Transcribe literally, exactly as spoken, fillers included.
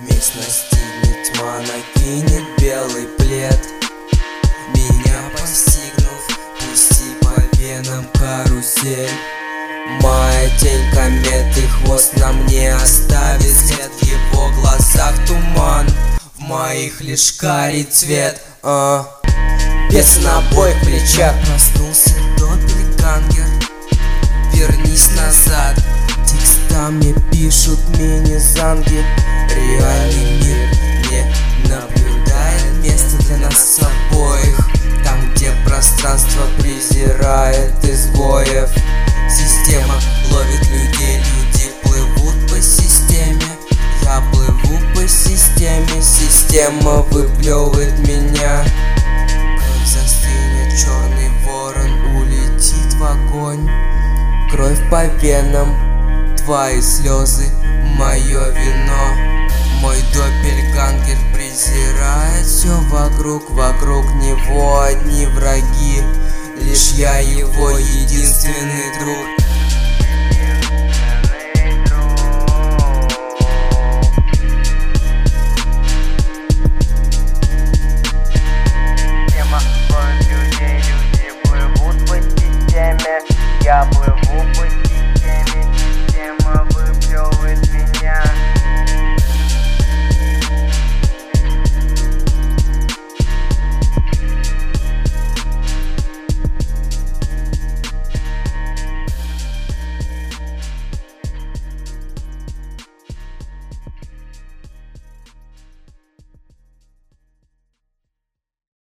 Микс настигнет тьма, накинет белый плед. Меня постигнув, пусти по венам карусель. Моя тень кометы, хвост на мне оставит след. В его глазах туман, в моих лишь карий цвет. а. Бес на обоих плечах, проснулся доппельгангер. Вернись назад, текстами пишут мини-занги. Реальный мир не наблюдает место для нас обоих. Там, где пространство презирает изгоев. Система ловит людей, люди плывут по системе. Я плыву по системе, система выплевывает меня. Как застынет черный ворон, улетит в огонь. Кровь по венам, твои слезы, мое вино. Мой доппельгангер презирает все вокруг. Вокруг него одни враги, лишь я его единственный друг.